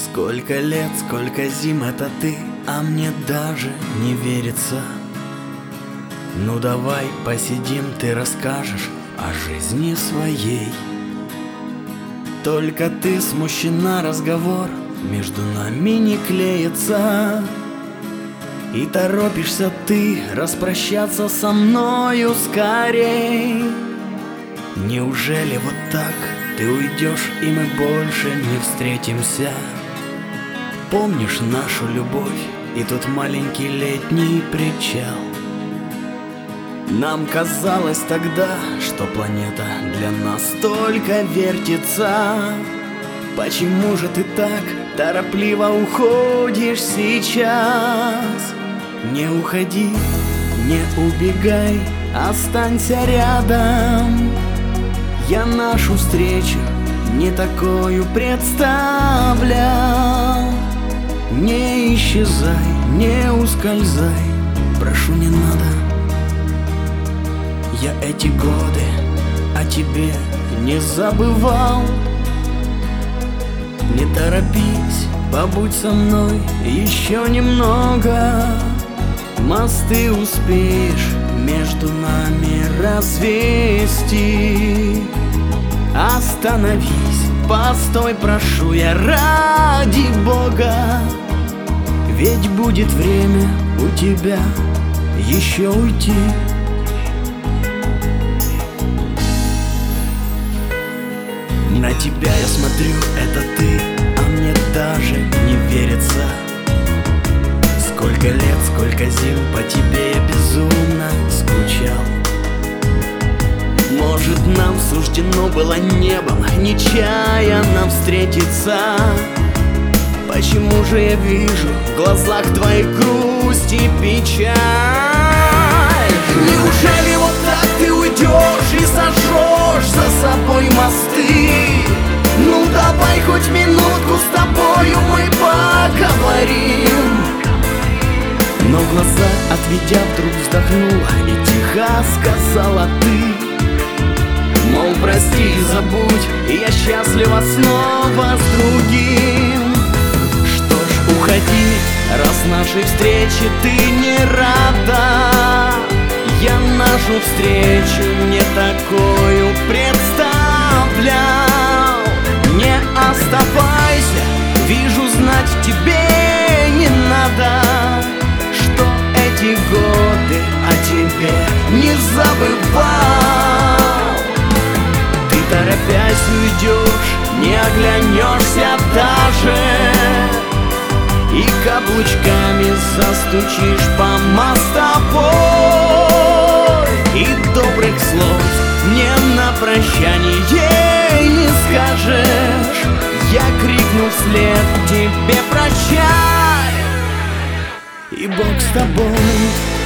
Сколько лет, сколько зим, это ты, а мне даже не верится. Ну давай посидим, ты расскажешь о жизни своей. Только ты смущена, разговор между нами не клеится. И торопишься ты распрощаться со мною скорей. Неужели вот так ты уйдешь, и мы больше не встретимся? Помнишь нашу любовь и тот маленький летний причал? Нам казалось тогда, что планета для нас только вертится. Почему же ты так торопливо уходишь сейчас? Не уходи, не убегай, останься рядом. Я нашу встречу не такою представлял. Не исчезай, не ускользай, прошу, не надо. Я эти годы о тебе не забывал. Не торопись, побудь со мной еще немного. Мосты успеешь между нами развести. Остановись, постой, прошу я, ради Бога. Ведь будет время у тебя еще уйти. На тебя я смотрю, это ты, а мне даже не верится. Сколько лет, сколько зим, по тебе я безумно скучал. Может, нам суждено было небом нечаянно встретиться. Почему же я вижу в глазах твоих грусть и печаль? Неужели вот так ты уйдешь и сожжешь за собой мосты? Ну давай хоть минутку с тобою мы поговорим. Но глаза отведя вдруг вздохнула и тихо сказала ты: мол, прости и забудь, и я счастлива снова с другим. Что ж, уходи, раз нашей встрече ты не рада. Я нашу встречу не такою представлял. Не оставайся, вижу, знать тебе не надо, что эти годы о тебе не забывал. Ты, торопясь, уйдешь, не оглянешься даже, и каблучками застучишь по мостовой. И добрых слов мне на прощание не скажешь. Я крикну вслед тебе прощай, и Бог с тобой.